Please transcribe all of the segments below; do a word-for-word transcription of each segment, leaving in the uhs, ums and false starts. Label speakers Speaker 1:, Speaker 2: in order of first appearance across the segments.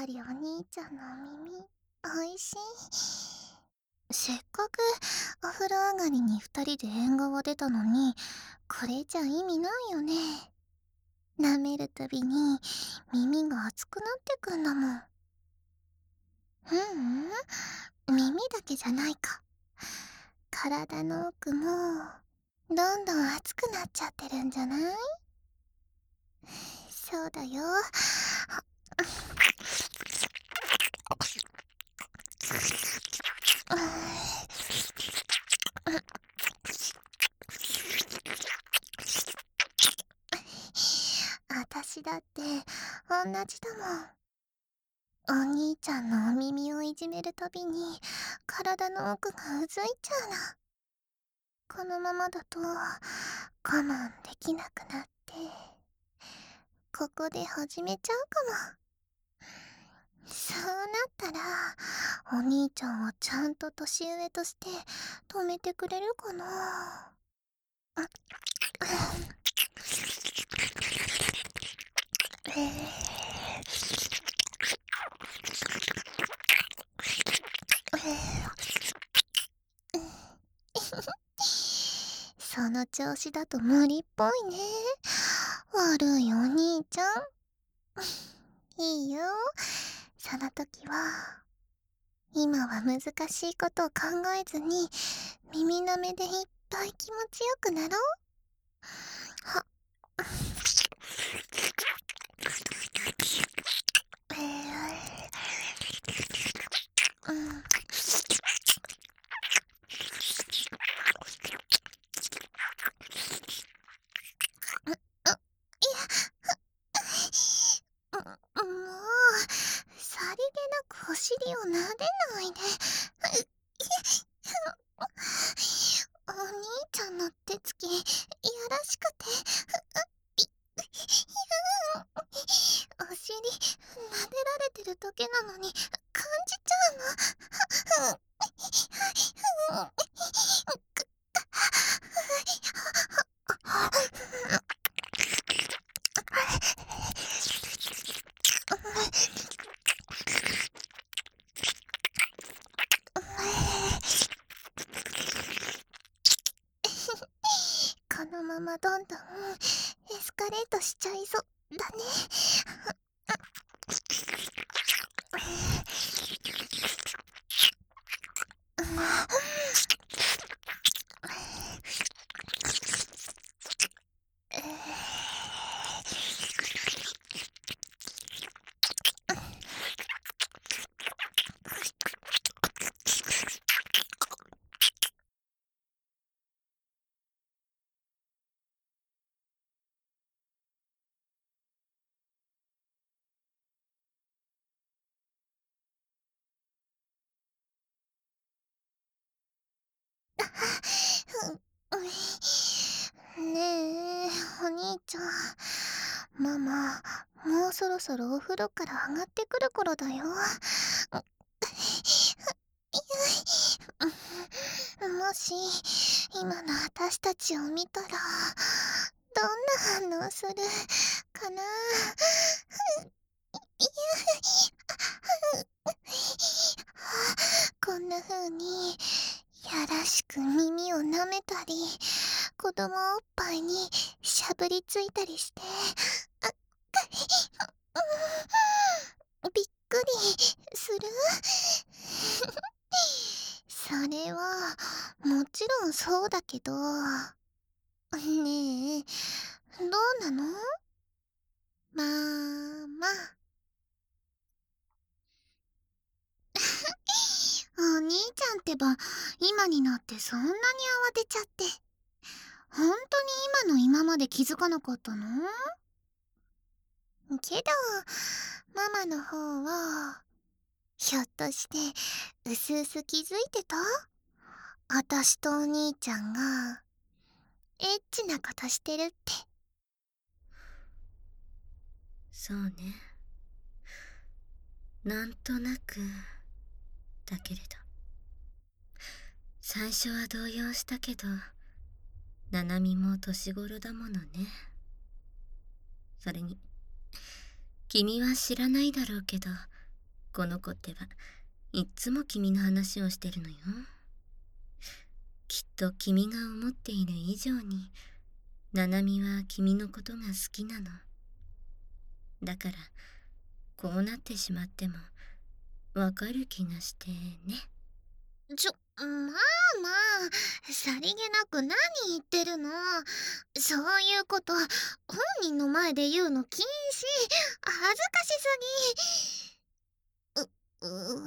Speaker 1: りお兄ちゃんのお耳、おいしい。せっかくお風呂上がりに二人で縁側出たのに、これじゃ意味ないよね。舐めるたびに耳が熱くなってくんだもん。ううん、耳だけじゃないか。体の奥もどんどん熱くなっちゃってるんじゃない？そうだよ。あたしだって同じだもん。お兄ちゃんのお耳をいじめるたびに体の奥がうずいちゃうの。このままだと我慢できなくなって、ここで始めちゃうかも。そうなったら、お兄ちゃんはちゃんと年上として止めてくれるかな。あえその調子だと無理っぽいね。悪いお兄ちゃん。いいよ。その時は、今は難しいことを考えずに、耳なめでいっぱい気持ちよくなろう。はえー、うん。もう、さりげなくお尻を撫でないで。お兄ちゃんの手つき、いやらしくて。お尻、撫でられてるだけなのに、感じちゃうの。このままどんどんエスカレートしちゃいそうだね。ねえ、お兄ちゃん。ママ、もうそろそろお風呂から上がってくる頃だよ。もし、今の私たちを見たら、どんな反応するかな。こんな風に、やらしく耳を舐めたり、子供おっぱいにしゃぶりついたりして、あびっくりする。それは、もちろんそうだけど、ねえ、どうなの？まあまあ。お兄ちゃんってば、今になってそんなに慌てちゃって。本当に今の今まで気づかなかったの？けど、ママの方は、ひょっとして、うすうす気づいてた？あたしとお兄ちゃんが、エッチなことしてるって。
Speaker 2: そうね。なんとなく、だけれど。最初は動揺したけど、ナナミも年頃だものね。それに、君は知らないだろうけど、 この子ってはいっつも君の話をしてるのよ。きっと君が思っている以上にナナミは君のことが好きなの。だからこうなってしまってもわかる気がしてね。
Speaker 1: ちょ、まあまあ、さりげなく何言ってるの。そういうこと本人の前で言うの禁止。恥ずかしすぎ。う、う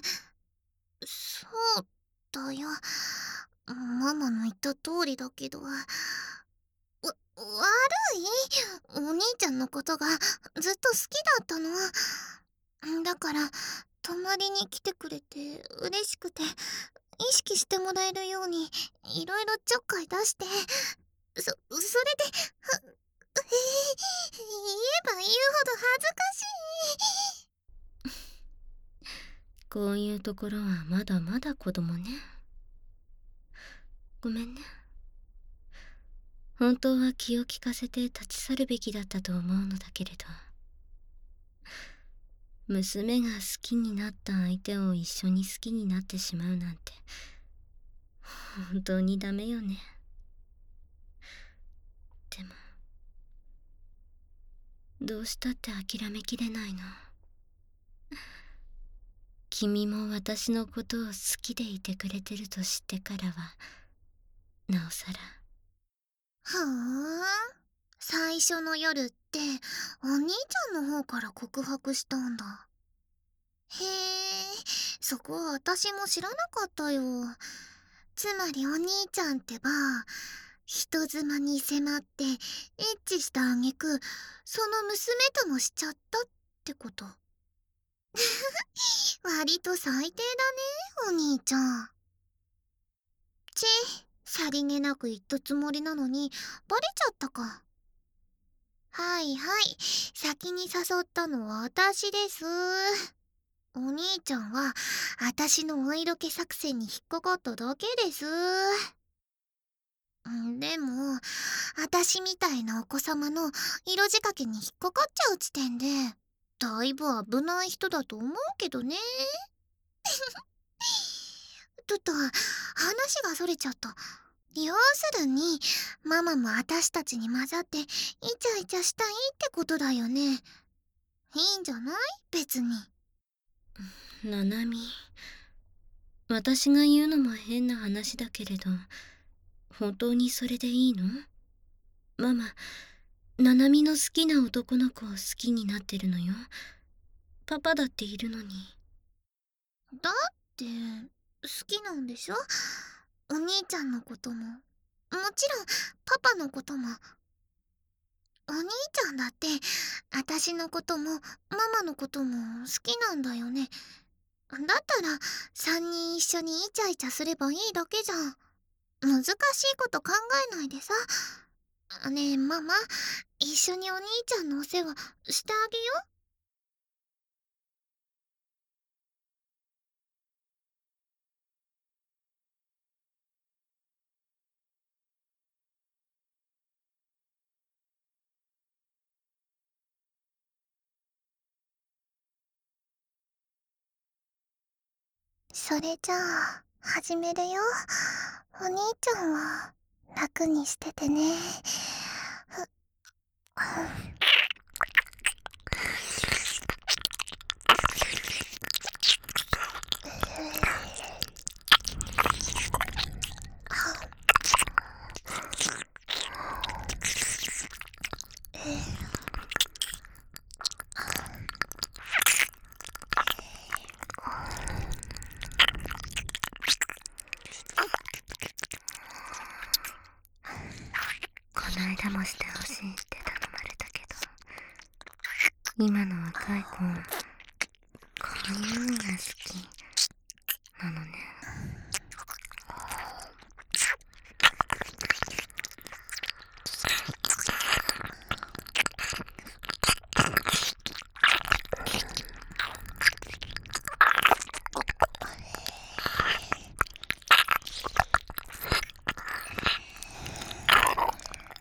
Speaker 1: そうだよ。ママの言った通りだけど、わ、悪い？お兄ちゃんのことがずっと好きだったの。だから泊まりに来てくれて嬉しくて、意識してもらえるようにいろいろちょっかい出して、そ、それで、は、えー、言えば言うほど恥ずかしい。
Speaker 2: こういうところはまだまだ子供ね。ごめんね。本当は気を利かせて立ち去るべきだったと思うのだけれど、娘が好きになった相手を一緒に好きになってしまうなんて本当にダメよね。でもどうしたって諦めきれないの。君も私のことを好きでいてくれてると知ってからはなおさら。
Speaker 1: ふーん、最初の夜ってお兄ちゃんの方から告白したんだ。へえ、そこは私も知らなかったよ。つまりお兄ちゃんってば、人妻に迫ってエッチした挙句、その娘ともしちゃったってこと。割と最低だね、お兄ちゃん。ち、さりげなく言ったつもりなのにバレちゃったか。はいはい、先に誘ったのは私です。お兄ちゃんは私のお色気作戦に引っかかっただけです。でも私みたいなお子様の色仕掛けに引っかかっちゃう時点でだいぶ危ない人だと思うけどね。ちょっと話がそれちゃった。要するにママも私たちに混ざってイチャイチャしたいってことだよね。いいんじゃない？別に。
Speaker 2: ナナミ、私が言うのも変な話だけれど、本当にそれでいいの？ママ、ナナミの好きな男の子を好きになってるのよ。パパだっているのに。
Speaker 1: だって好きなんでしょ？お兄ちゃんのことも、もちろんパパのことも。お兄ちゃんだって私のこともママのことも好きなんだよね。だったらさんにん一緒にイチャイチャすればいいだけじゃん。難しいこと考えないでさ。ねえママ、一緒にお兄ちゃんのお世話してあげよう。それじゃあ始めるよ。お兄ちゃんは楽にしててね。ふっ
Speaker 2: この間もしてほしいって頼まれたけど、今の若い子はこういうのが好きなのね。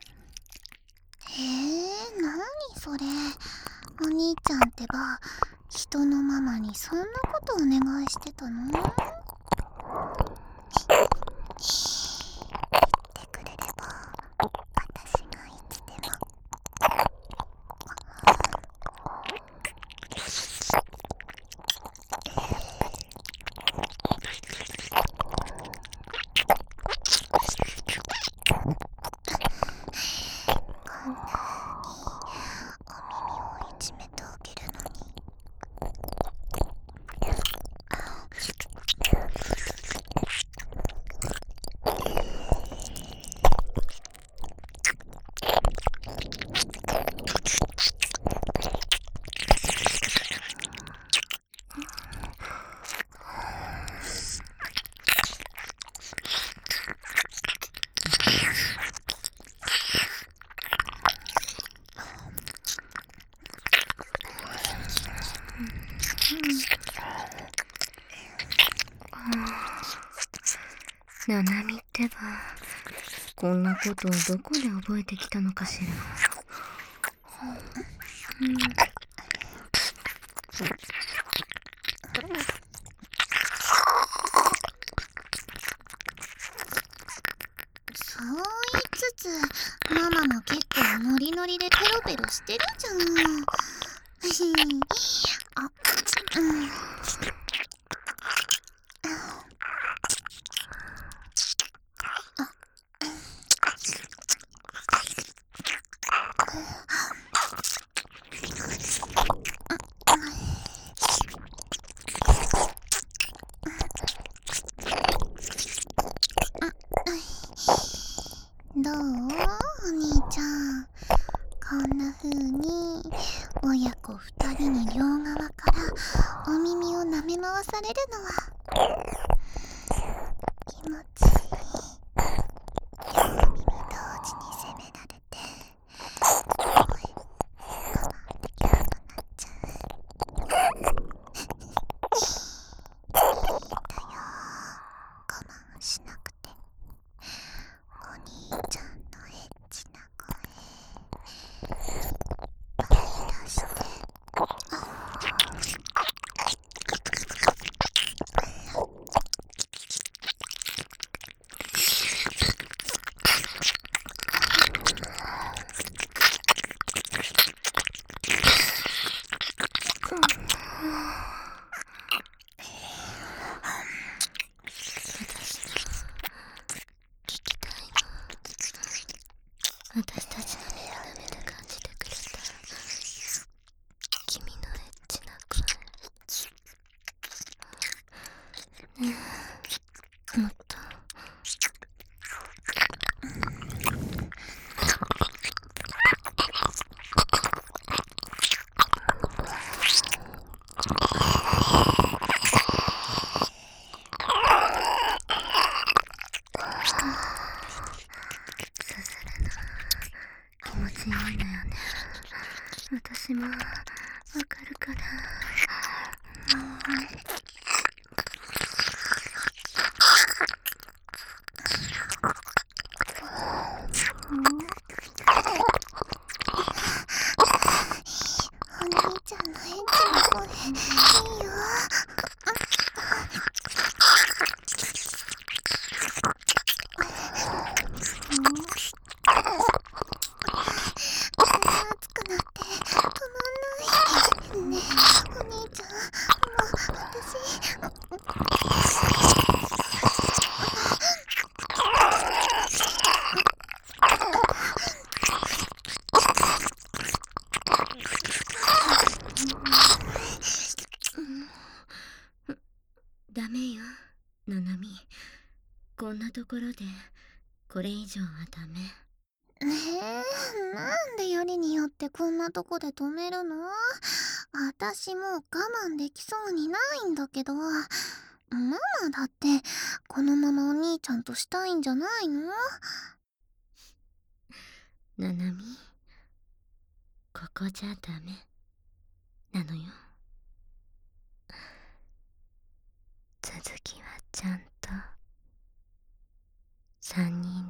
Speaker 1: へえ、なにそれ。お兄ちゃんってば人のママにそんなことお願いしてたの？言ってくれれば私がいつでも。こんな風にお耳をいじめてあげるのに。
Speaker 2: ななみってば、こんなことをどこで覚えてきたのかしら。うん、
Speaker 1: そう言いつつ、ママも結構ノリノリでペロペロしてるじゃん。あ、うん。どう？お兄ちゃん。こんな風に親子二人に両側からお耳を舐め回されるのは気持ちいい。両耳同時に責められてすごい我慢できなくなっちゃう。いいんだよ、我慢しなくて。お兄ちゃんのエッチな声いっぱい出して。
Speaker 2: 私たちの目を舐めて感じてくれた君のエッチな声、ねえ、もっと気持ちいいんだよね。私もわかるから。
Speaker 1: お兄ちゃんのエッチな声いいよ。熱くなって止まんない。ねえ、お兄ちゃん、もう私。
Speaker 2: ダメよ、ななみ。こんなところでこれ以上はダメ。
Speaker 1: ねえ、なんでよりによってこんなとこで止めるの？私もう我慢できそうにないんだけど。ママだってこのままお兄ちゃんとしたいんじゃないの？
Speaker 2: ななみ、ここじゃダメなのよ。続きはちゃんとさんにん